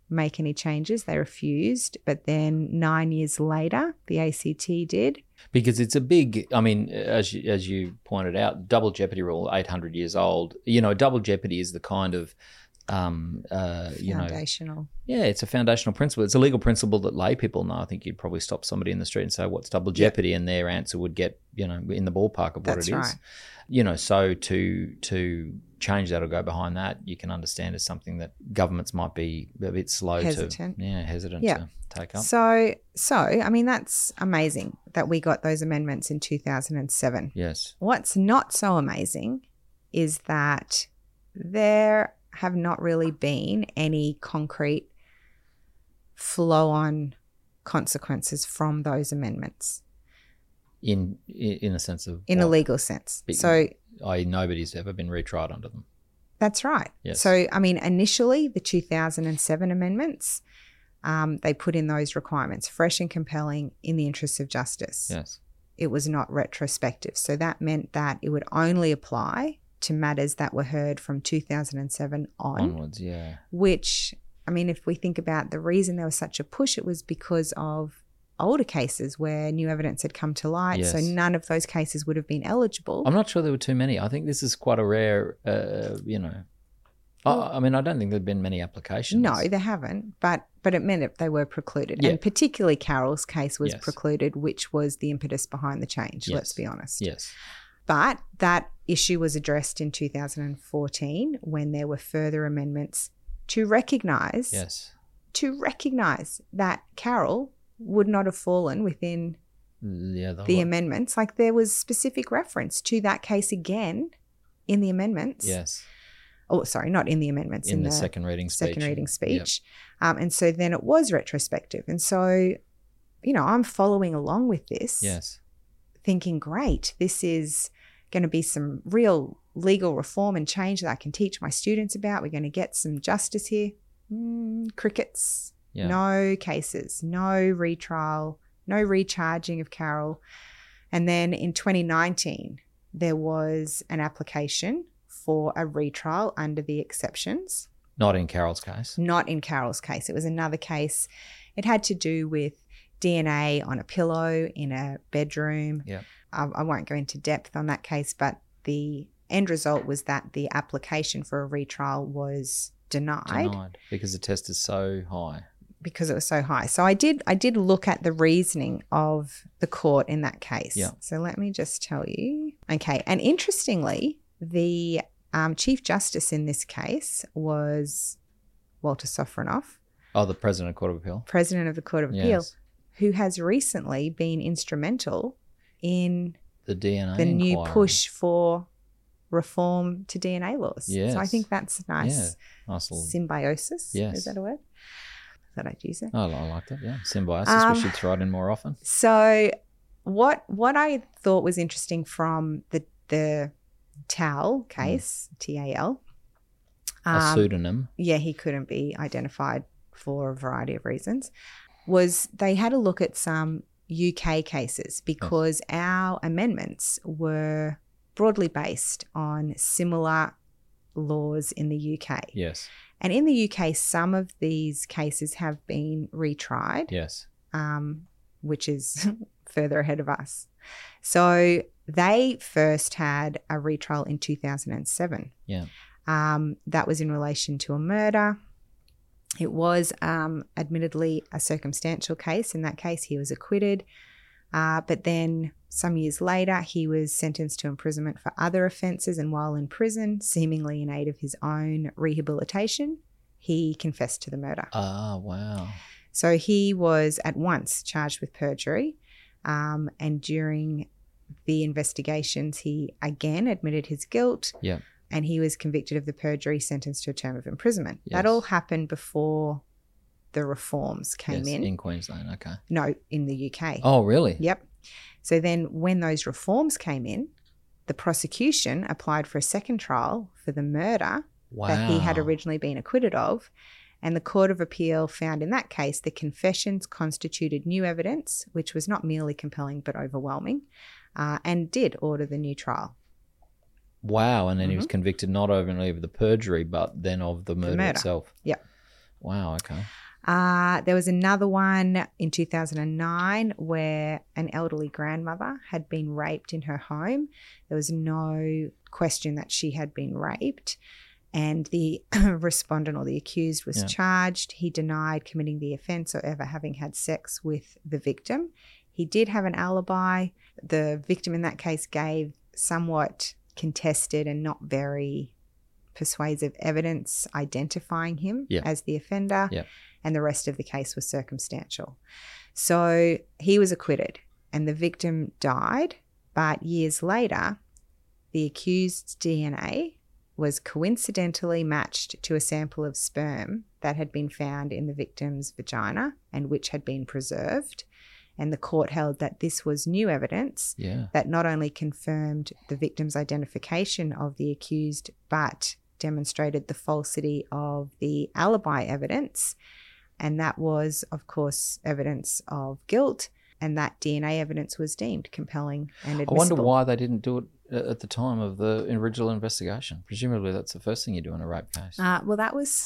make any changes. They refused. But then 9 years later, the ACT did. Because it's a big, I mean, as you pointed out, double jeopardy rule, 800 years old. You know, double jeopardy is the kind of, Foundational. Yeah, it's a foundational principle. It's a legal principle that lay people know. I think you'd probably stop somebody in the street and say, what's double jeopardy? And their answer would get, you know, in the ballpark of what That's it is. right. You know, so to change that or go behind that, you can understand as something that governments might be a bit slow Hesitant. to take up. So I mean, that's amazing that we got those amendments in 2007. Yes. What's not so amazing is that there have not really been any concrete flow-on consequences from those amendments. In a sense of in what? a legal sense. But, So nobody's ever been retried under them. that's right. Yes. So, I mean, initially the 2007 amendments, they put in those requirements, fresh and compelling in the interests of justice. Yes. It was not retrospective. So that meant that it would only apply to matters that were heard from 2007 Onwards, yeah. which, I mean, if we think about the reason there was such a push, it was because of older cases where new evidence had come to light. Yes. So none of those cases would have been eligible. I'm not sure there were too many. I think this is quite a rare, I mean, I don't think there have been many applications. No, they haven't, but it meant that they were precluded. Yeah. And particularly Carol's case was Yes. precluded, which was the impetus behind the change, Yes. let's be honest. Yes. But that issue was addressed in 2014 when there were further amendments to recognise Yes. that Carol would not have fallen within Yeah. the amendments. Like there was specific reference to that case again in the amendments. Yes. Oh, sorry, not in the amendments. In the second reading speech. Second reading speech. And so then it was retrospective. And so, you know, I'm following along with this. Yes. Thinking, great, this is going to be some real legal reform and change that I can teach my students about. We're going to get some justice here. Crickets. Yeah. No cases, no retrial, no recharging of Carol. And then in 2019, there was an application for a retrial under the exceptions. Not in Carol's case. Not in Carol's case. It was another case. It had to do with DNA on a pillow in a bedroom. Yeah. I won't go into depth on that case, but the end result was that the application for a retrial was denied. Because the test is so high. Because it was so high. So I did look at the reasoning of the court in that case. Yeah. So let me just tell you. Okay. And interestingly, the Chief Justice in this case was Walter Sofronoff. Oh, the President of the Court of Appeal. President of the Court of Appeal, Yes. who has recently been instrumental in The DNA the new inquiry. push for reform to DNA laws. Yes. So I think that's nice. Yeah. Nice little. Symbiosis. Yes. Is that a word? I thought I'd use it. Oh, I like that. Yeah. Symbiosis. We should throw it in more often. So what I thought was interesting from the Tal case, TAL. A pseudonym. Yeah, he couldn't be identified for a variety of reasons, was they had a look at some UK cases because our amendments were broadly based on similar laws in the UK. Yes. And in the UK, some of these cases have been retried, Yes. which is further ahead of us. So they first had a retrial in 2007. Yeah. That was in relation to a murder. It was admittedly a circumstantial case. In that case, he was acquitted. But then some years later, he was sentenced to imprisonment for other offences. And while in prison, seemingly in aid of his own rehabilitation, he confessed to the murder. Ah, wow. So he was at once charged with perjury. And during the investigations, he again admitted his guilt. Yeah. And he was convicted of the perjury, sentenced to a term of imprisonment. Yes. That all happened before the reforms came Yes, in. in Queensland. Okay. No, in the UK. Oh, really? Yep. So then when those reforms came in, the prosecution applied for a second trial for the murder Wow. that he had originally been acquitted of. And the Court of Appeal found in that case the confessions constituted new evidence, which was not merely compelling but overwhelming, and did order the new trial. Wow. And then he was convicted not only of the perjury, but then of the murder itself. Yep. Wow, okay. There was another one in 2009 where an elderly grandmother had been raped in her home. There was no question that she had been raped, and the respondent or the accused was charged. He denied committing the offence or ever having had sex with the victim. He did have an alibi. The victim in that case gave somewhat contested and not very persuasive evidence identifying him as the offender. And the rest of the case was circumstantial. So he was acquitted and the victim died, but years later, the accused's DNA was coincidentally matched to a sample of sperm that had been found in the victim's vagina and which had been preserved. And the court held that this was new evidence that not only confirmed the victim's identification of the accused, but demonstrated the falsity of the alibi evidence. And that was, of course, evidence of guilt. And that DNA evidence was deemed compelling and admissible. I wonder why they didn't do it at the time of the original investigation. Presumably that's the first thing you do in a rape case. Well,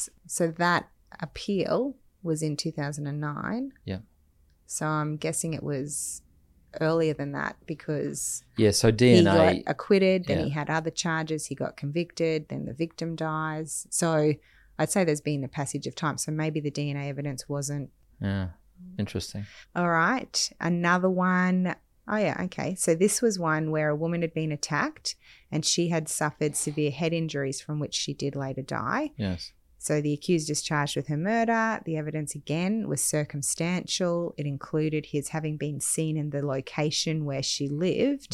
that appeal was in 2009. Yeah. So I'm guessing it was earlier than that because so DNA, he got acquitted, then he had other charges, he got convicted, then the victim dies. So I'd say there's been a passage of time. So maybe the DNA evidence wasn't. Yeah, interesting. All right. Another one. Oh, yeah, okay. So this was one where a woman had been attacked and she had suffered severe head injuries from which she did later die. Yes. So the accused is charged with her murder. The evidence, again, was circumstantial. It included his having been seen in the location where she lived,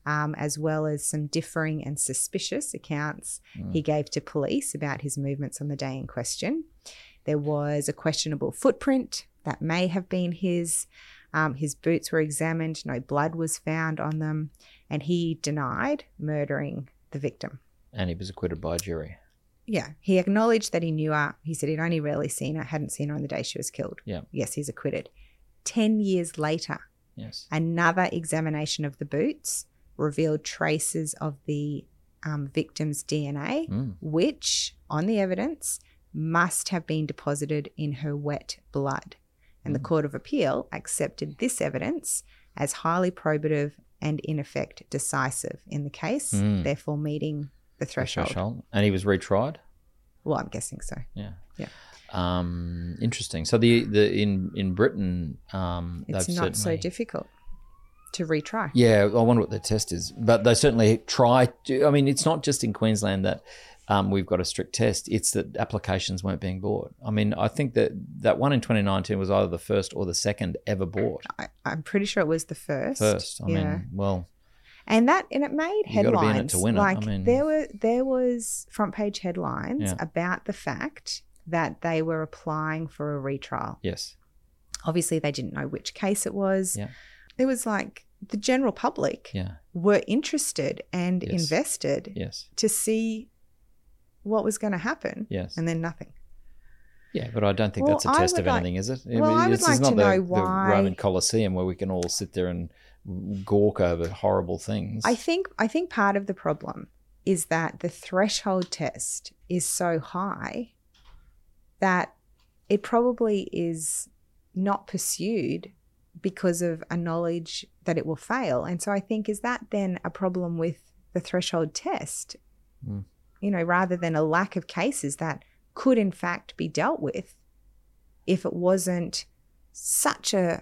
as well as some differing and suspicious accounts he gave to police about his movements on the day in question. There was a questionable footprint that may have been his. His boots were examined. No blood was found on them. And he denied murdering the victim. And he was acquitted by a jury. Yeah, he acknowledged that he knew her. He said he'd only rarely seen her, hadn't seen her on the day she was killed. Yeah. Yes, he's acquitted. 10 years later, another examination of the boots revealed traces of the victim's DNA, which, on the evidence, must have been deposited in her wet blood. And the Court of Appeal accepted this evidence as highly probative and, in effect, decisive in the case, therefore meeting the threshold. And he was retried? Well, I'm guessing so. Yeah. Yeah. Interesting. So in Britain, it's not so difficult to retry. Yeah, I wonder what the test is. But they certainly try to. I mean, it's not just in Queensland that we've got a strict test. It's that applications weren't being bought. I mean, I think that one in 2019 was either the first or the second ever bought. I'm pretty sure it was the first. I mean, well. And it made headlines. You've got to be in it to win it. Like, I mean, there was front page headlines about the fact that they were applying for a retrial. Yes. Obviously, they didn't know which case it was. Yeah. It was like the general public were interested and invested to see what was going to happen. Yes. And then nothing. Yeah, but I don't think that's a test of anything, is it? Well, I would like to know why. The Roman Colosseum where we can all sit there and gawk over horrible things. I think part of the problem is that the threshold test is so high that it probably is not pursued because of a knowledge that it will fail. And so I think, is that then a problem with the threshold test? You know, rather than a lack of cases that could in fact be dealt with if it wasn't such a...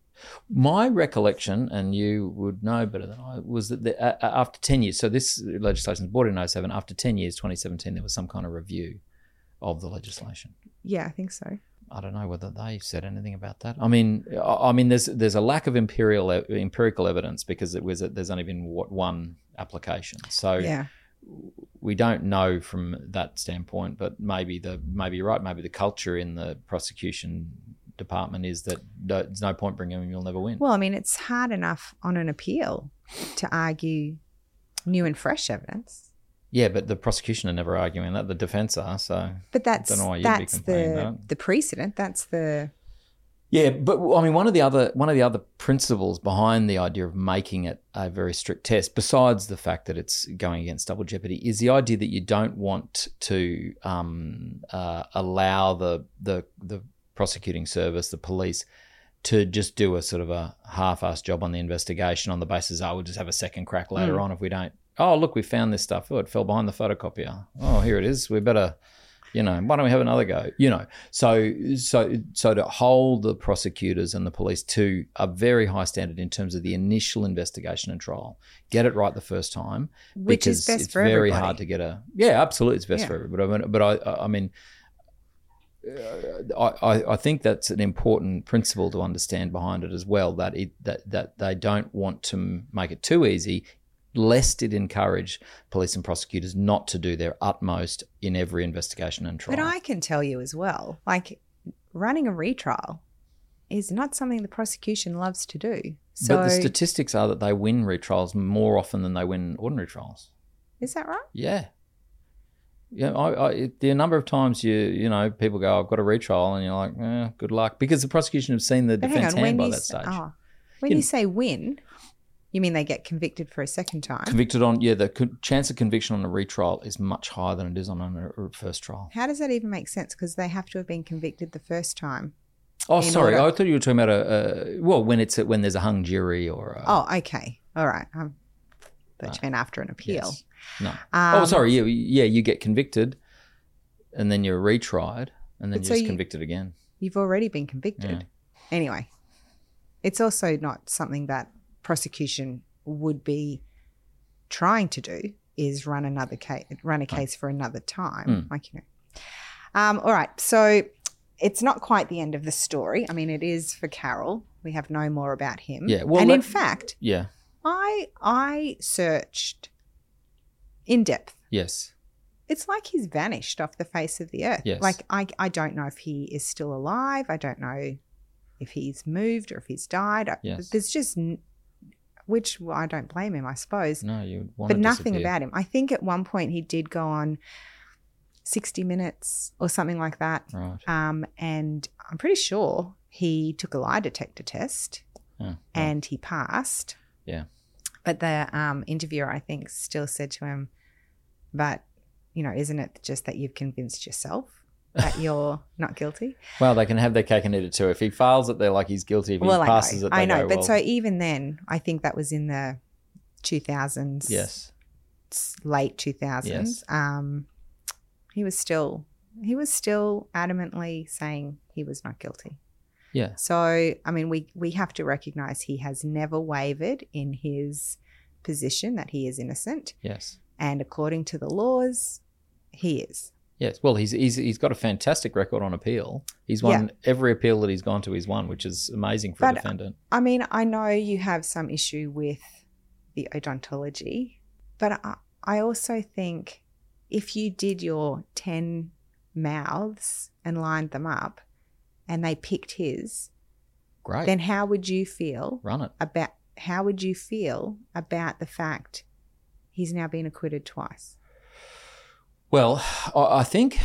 My recollection, and you would know better than I, was that after 10 years, so this legislation was brought in 2007, after 10 years, 2017, there was some kind of review of the legislation. Yeah, I think so. I don't know whether they said anything about that. I mean, there's a lack of empirical evidence because there's only been one application. So we don't know from that standpoint, but maybe you're right. Maybe the culture in the prosecution department is that there's no point bringing him, you'll never win. Well, I mean, it's hard enough on an appeal to argue new and fresh evidence. Yeah, but the prosecution are never arguing that. The defence are, so but that's, I don't know why you'd be complaining about it. The precedent. That's the... Yeah, but I mean, one of the other principles behind the idea of making it a very strict test, besides the fact that it's going against double jeopardy, is the idea that you don't want to allow the prosecuting service, the police, to just do a sort of a half-assed job on the investigation on the basis, we'll just have a second crack later on if we don't. Oh, look, we found this stuff. Oh, it fell behind the photocopier. Oh, here it is. We better. Why don't we have another go? So to hold the prosecutors and the police to a very high standard in terms of the initial investigation and trial, get it right the first time, which is best it's for very everybody. hard to get absolutely, it's best for everybody. But I think that's an important principle to understand behind it as well. That they don't want to make it too easy, lest it encourage police and prosecutors not to do their utmost in every investigation and trial. But I can tell you as well, like running a retrial is not something the prosecution loves to do. So, but the statistics are that they win retrials more often than they win ordinary trials. Is that right? Yeah. Yeah, the number of times people go, I've got a retrial, and you're like, good luck, because the prosecution have seen the defence hand by that stage. When you say win, you mean they get convicted for a second time? Convicted on, the chance of conviction on a retrial is much higher than it is on a first trial. How does that even make sense? Because they have to have been convicted the first time. Oh, sorry, I thought you were talking about when there's a hung jury or. Oh, okay, all right. Thought you meant after an appeal. Yes. No. Sorry. Yeah. You get convicted, and then you're retried, and then you're just convicted again. You've already been convicted. Yeah. Anyway, it's also not something that prosecution would be trying to do. Is run a case for another time, all right. So it's not quite the end of the story. I mean, it is for Carroll. We have no more about him. Yeah. Well, and in fact, yeah, I searched in depth. Yes. It's like he's vanished off the face of the earth. Yes. Like I don't know if he is still alive. I don't know if he's moved or if he's died. Yes. There's just, which I don't blame him, I suppose. No, you would want but to nothing disappear. about him. I think at one point he did go on 60 Minutes or something like that. Right. And I'm pretty sure he took a lie detector test and he passed. Yeah. But the interviewer, I think, still said to him, but, isn't it just that you've convinced yourself that you're not guilty? Well, they can have their cake and eat it too. If he fails it, they're like he's guilty. If he passes it, they go, but so even then, I think that was in the 2000s. Yes. Late 2000s. Yes. He was still adamantly saying he was not guilty. Yeah. So, I mean, we have to recognise he has never wavered in his position that he is innocent. Yes. And according to the laws, he is. Yes. Well, he's got a fantastic record on appeal. He's won every appeal that he's gone to. He's won, which is amazing for a defendant. I mean, I know you have some issue with the odontology, but I also think if you did your 10 mouths and lined them up, and they picked his, great. Then how would you feel? Run it. How would you feel about the fact he's now been acquitted twice? Well, I think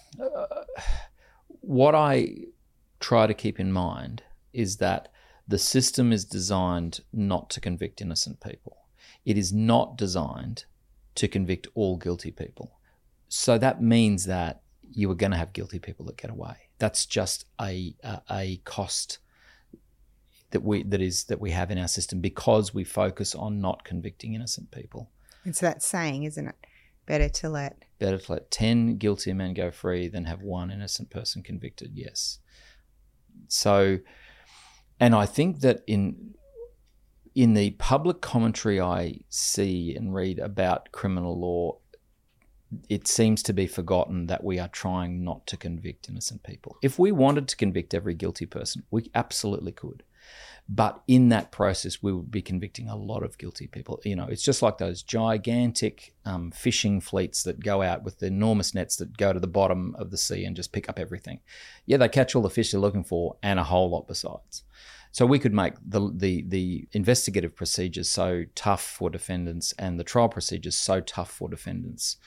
what I try to keep in mind is that the system is designed not to convict innocent people. It is not designed to convict all guilty people. So that means that you are going to have guilty people that get away. That's just a cost that we have in our system because we focus on not convicting innocent people. And so that's saying, isn't it? Better to let 10 guilty men go free than have one innocent person convicted. Yes. So, and I think that in the public commentary I see and read about criminal law, it seems to be forgotten that we are trying not to convict innocent people. If we wanted to convict every guilty person, we absolutely could. But in that process, we would be convicting a lot of guilty people. It's just like those gigantic fishing fleets that go out with the enormous nets that go to the bottom of the sea and just pick up everything. Yeah, they catch all the fish they're looking for and a whole lot besides. So we could make the investigative procedures so tough for defendants and the trial procedures so tough for defendants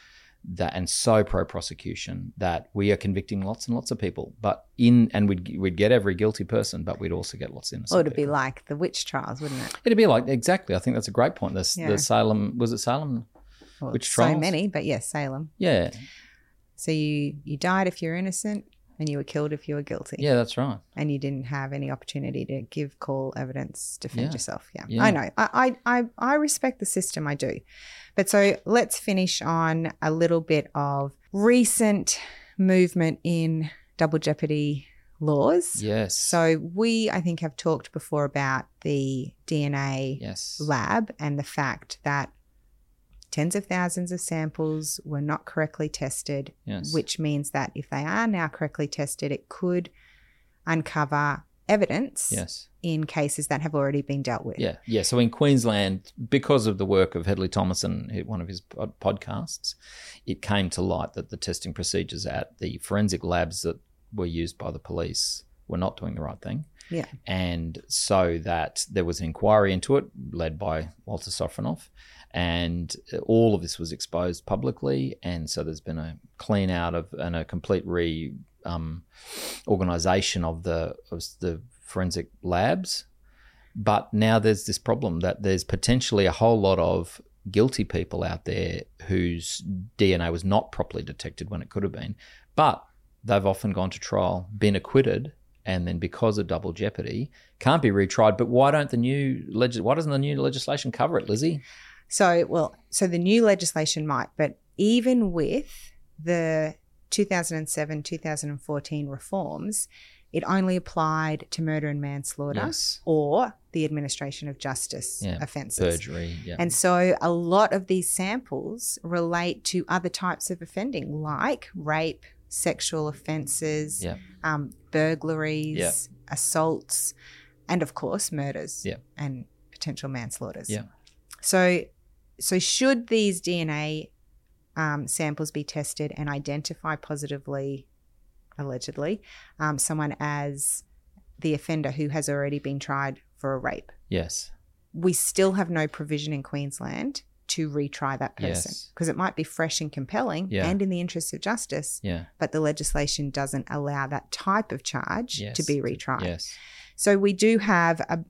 that, and so pro-prosecution that we are convicting lots and lots of people, and we'd get every guilty person, but we'd also get lots of innocent Or it'd be people. like the witch trials, wouldn't it? It'd be like, exactly. I think that's a great point. The Salem, was it Salem? Well, witch so trials? many, but yes, Salem. Yeah. So you died if you're innocent and you were killed if you were guilty. Yeah, that's right. And you didn't have any opportunity to give call evidence, defend Yeah. yourself. Yeah. Yeah. I know. I respect the system. I do. But so let's finish on a little bit of recent movement in double jeopardy laws. Yes. So I think, have talked before about the DNA Yes. lab and the fact that tens of thousands of samples were not correctly tested, Yes. which means that if they are now correctly tested, it could uncover evidence Yes. in cases that have already been dealt with. Yeah, yeah. So in Queensland, because of the work of Hedley Thomason, one of his podcasts, it came to light that the testing procedures at the forensic labs that were used by the police were not doing the right thing. Yeah. And so that there was an inquiry into it led by Walter Sofronoff, and all of this was exposed publicly. And so there's been a clean out of and a complete organisation of the forensic labs. But now there's this problem that there's potentially a whole lot of guilty people out there whose DNA was not properly detected when it could have been, but they've often gone to trial, been acquitted, and then because of double jeopardy, can't be retried. But why doesn't the new legislation cover it, Lizzie? So the new legislation might, but even with the 2007-2014 reforms, it only applied to murder and manslaughter Yes. or the administration of justice offences. Perjury, yeah. And so a lot of these samples relate to other types of offending, like rape, sexual offences, Yeah. burglaries, Yeah. assaults, and of course murders Yeah. and potential manslaughters. Yeah. So should these DNA samples be tested and identify positively, allegedly, someone as the offender who has already been tried for a rape, Yes. we still have no provision in Queensland to retry that person, Yes. because it might be fresh and compelling Yeah. and in the interests of justice, Yeah. but the legislation doesn't allow that type of charge Yes. to be retried. Yes. So we do have a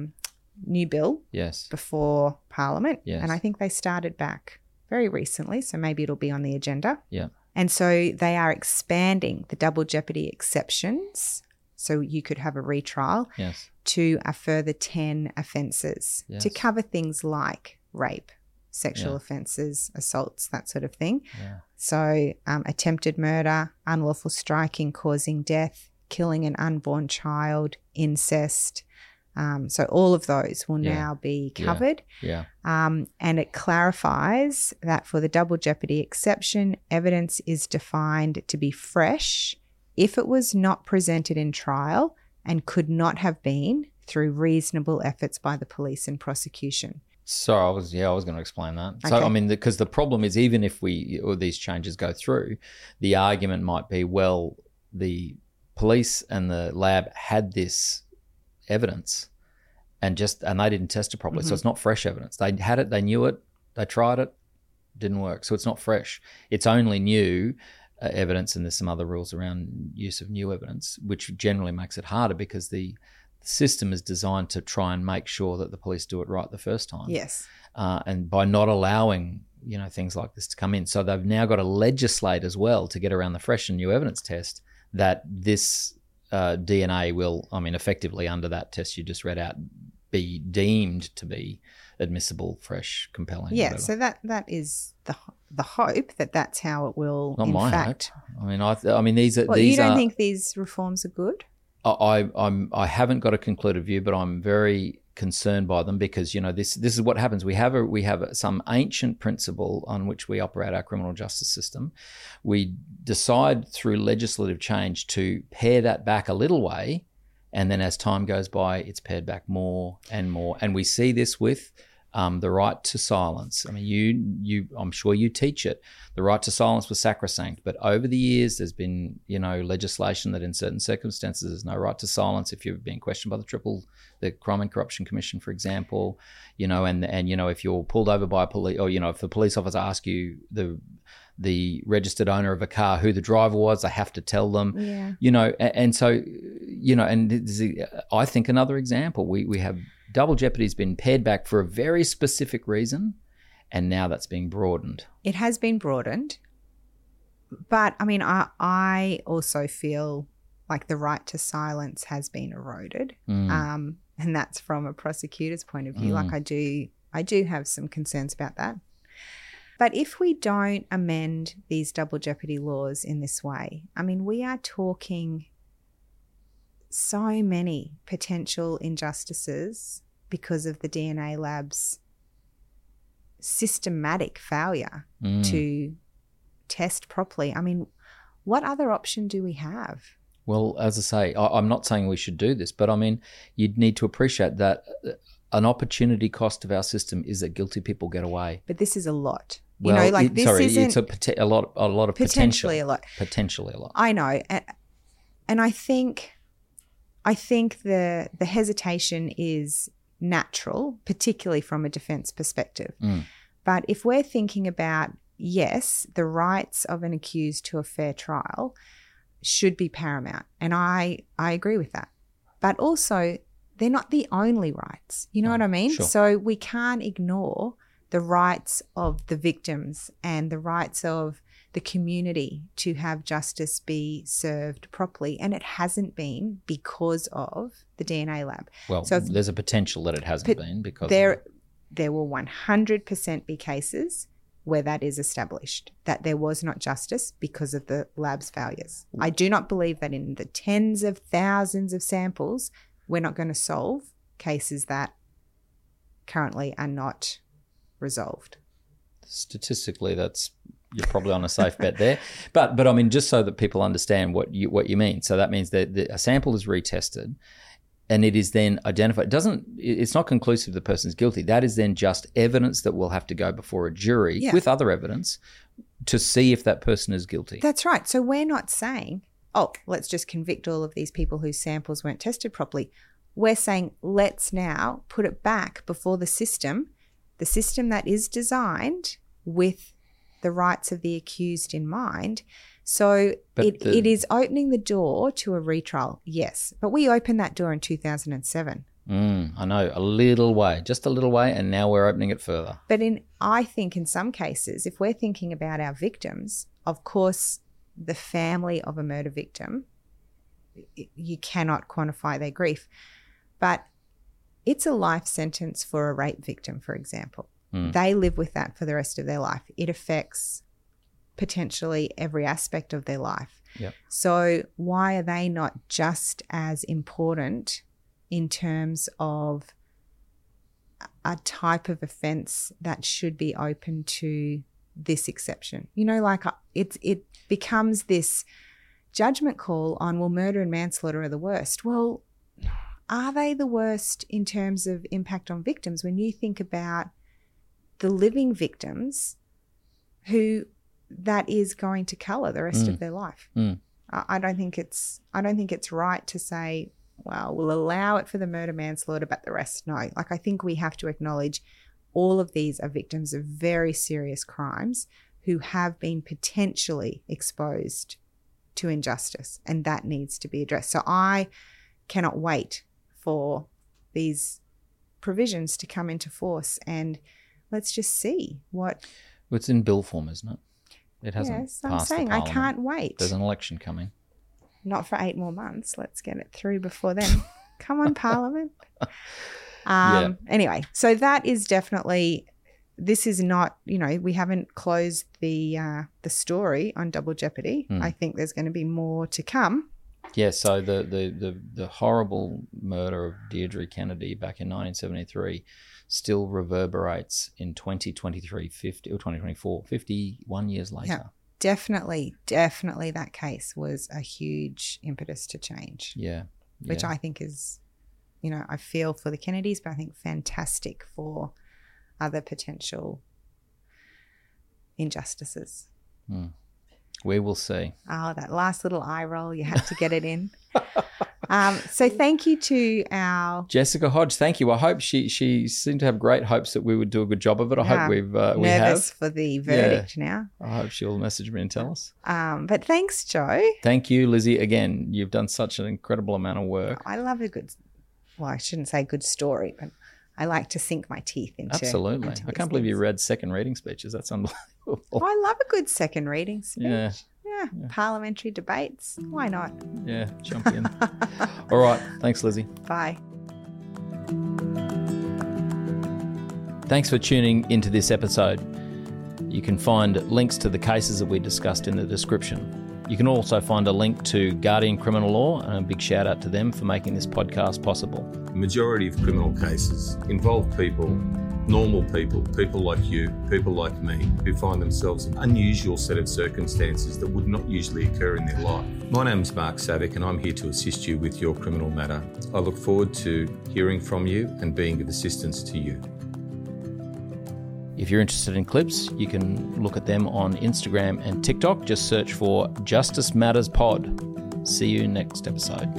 new bill Yes. before Parliament, Yes. and I think they started back very recently, so maybe it'll be on the agenda. Yeah. And so they are expanding the double jeopardy exceptions, so you could have a retrial, Yes. to a further 10 offences Yes. to cover things like rape, sexual Yeah. offences, assaults, that sort of thing. Yeah. So attempted murder, unlawful striking causing death, killing an unborn child, incest. So all of those will Yeah. now be covered. Yeah. And it clarifies that for the double jeopardy exception, evidence is defined to be fresh if it was not presented in trial and could not have been through reasonable efforts by the police and prosecution. So I was going to explain that. So, Okay. I mean, because the problem is, even if these changes go through, the argument might be, well, the police and the lab had this evidence and they didn't test it properly. So it's not fresh evidence. They had it, they knew it, they tried it, didn't work. So it's not fresh. It's only new evidence, and there's some other rules around use of new evidence, which generally makes it harder because the system is designed to try and make sure that the police do it right the first time. Yes. And by not allowing, things like this to come in. So they've now got to legislate as well to get around the fresh and new evidence test that this DNA will, effectively under that test you just read out, be deemed to be admissible, fresh, compelling. Yeah, whatever. so that is the hope that that's how it will, Not in my fact. hope. These are. Well, you don't think these reforms are good? I haven't got a concluded view, but I'm very concerned by them because this is what happens. We have some ancient principle on which we operate our criminal justice system. We decide through legislative change to pare that back a little way, and then as time goes by, it's pared back more and more. And we see this with The right to silence. I mean, I'm sure you teach it. The right to silence was sacrosanct, but over the years, there's been, legislation that in certain circumstances, there's no right to silence if you're being questioned by the Crime and Corruption Commission, for example, and if you're pulled over by a police, or if the police officer asks you the registered owner of a car who the driver was, they have to tell them. Yeah. And so, and this is, I think, another example. We have double jeopardy has been pared back for a very specific reason, and now that's being broadened. It has been broadened, but I mean, I also feel like the right to silence has been eroded, and that's from a prosecutor's point of view. Like I do have some concerns about that. But if we don't amend these double jeopardy laws in this way, I mean, we are talking so many potential injustices because of the DNA lab's systematic failure to test properly. I mean, what other option do we have? Well, as I say, I'm not saying we should do this, but I mean, you'd need to appreciate that an opportunity cost of our system is that guilty people get away. But this is a lot. Well, this isn't it's a lot of potentially potential. a lot. Potentially a lot. I know, and I think the hesitation is natural, particularly from a defence perspective. But if we're thinking about, yes, the rights of an accused to a fair trial should be paramount, and I agree with that. But also, they're not the only rights. You know what I mean? Sure. So we can't ignore the rights of the victims and the rights of the community to have justice be served properly. And it hasn't been because of the DNA lab. Well, so there's a potential that it hasn't been because there will 100% be cases where that is established, that there was not justice because of the lab's failures. I do not believe that in the tens of thousands of samples, we're not going to solve cases that currently are not resolved. Statistically, you're probably on a safe bet there. But I mean, just so that people understand what you mean. So that means that a sample is retested and it is then identified. It's not conclusive the person's guilty. That is then just evidence that will have to go before a jury with other evidence to see if that person is guilty. That's right. So we're not saying, let's just convict all of these people whose samples weren't tested properly. We're saying, let's now put it back before the system that is designed with the rights of the accused in mind. So it is opening the door to a retrial, yes. But we opened that door in 2007. I know, just a little way, and now we're opening it further. But I think in some cases, if we're thinking about our victims, of course, the family of a murder victim, you cannot quantify their grief. But it's a life sentence for a rape victim, for example. They live with that for the rest of their life. It affects potentially every aspect of their life. Yep. So why are they not just as important in terms of a type of offence that should be open to this exception? It becomes this judgment call on, well, murder and manslaughter are the worst. Well, are they the worst in terms of impact on victims when you think about the living victims who that is going to colour the rest of their life? I don't think it's right to say, well, we'll allow it for the murder manslaughter, but the rest no. I think we have to acknowledge all of these are victims of very serious crimes who have been potentially exposed to injustice, and that needs to be addressed. So I cannot wait for these provisions to come into force, and let's just see what. Well, it's in bill form, isn't it? It hasn't passed. I'm saying I can't wait. There's an election coming. Not for 8 more months. Let's get it through before then. Come on, Parliament. Anyway, so that is definitely. This is not. We haven't closed the story on double jeopardy. I think there's going to be more to come. Yeah, so the horrible murder of Deirdre Kennedy back in 1973 still reverberates in 2024, 51 years later. Yeah, definitely that case was a huge impetus to change. Yeah. Which I think is, I feel for the Kennedys, but I think fantastic for other potential injustices. We will see. Oh, that last little eye roll, you had to get it in. So thank you to our... Jessica Hodge, thank you. I hope she seemed to have great hopes that we would do a good job of it. I hope we have. Nervous for the verdict now. I hope she'll message me and tell us. But thanks, Joe. Thank you, Lizzie. Again, you've done such an incredible amount of work. I love a good... Well, I shouldn't say good story, but I like to sink my teeth into... Absolutely. I can't believe you read second reading speeches. That's unbelievable. I love a good second reading speech. Yeah. Parliamentary debates. Why not? Yeah, jump in. All right. Thanks, Lizzie. Bye. Thanks for tuning into this episode. You can find links to the cases that we discussed in the description. You can also find a link to Guardian Criminal Law, and a big shout out to them for making this podcast possible. The majority of criminal cases involve people, normal people, people like you, people like me, who find themselves in an unusual set of circumstances that would not usually occur in their life. My name's Mark Savick and I'm here to assist you with your criminal matter. I look forward to hearing from you and being of assistance to you. If you're interested in clips, you can look at them on Instagram and TikTok. Just search for Justice Matters Pod. See you next episode.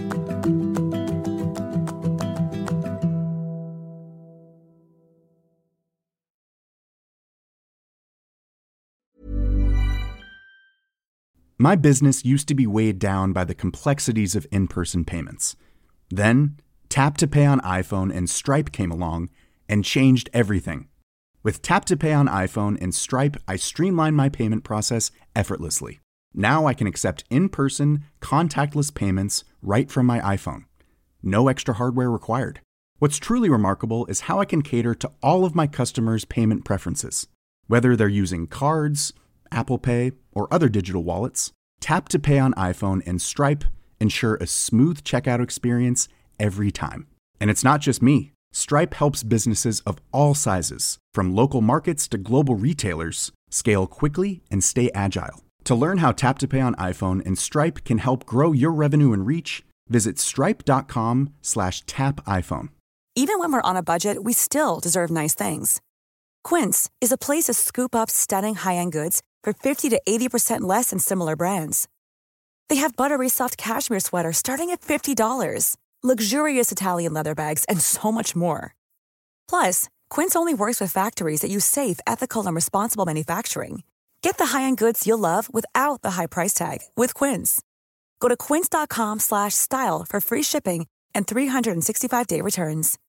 My business used to be weighed down by the complexities of in-person payments. Then, Tap to Pay on iPhone and Stripe came along and changed everything. With Tap to Pay on iPhone and Stripe, I streamlined my payment process effortlessly. Now I can accept in-person, contactless payments right from my iPhone. No extra hardware required. What's truly remarkable is how I can cater to all of my customers' payment preferences. Whether they're using cards, Apple Pay, or other digital wallets, Tap to Pay on iPhone and Stripe ensure a smooth checkout experience every time. And it's not just me. Stripe helps businesses of all sizes, from local markets to global retailers, scale quickly and stay agile. To learn how Tap to Pay on iPhone and Stripe can help grow your revenue and reach, visit stripe.com/tapiphone. Even when we're on a budget, we still deserve nice things. Quince is a place to scoop up stunning high-end goods for 50 to 80% less than similar brands. They have buttery soft cashmere sweaters starting at $50, luxurious Italian leather bags, and so much more. Plus, Quince only works with factories that use safe, ethical, and responsible manufacturing. Get the high-end goods you'll love without the high price tag with Quince. Go to quince.com/style for free shipping and 365-day returns.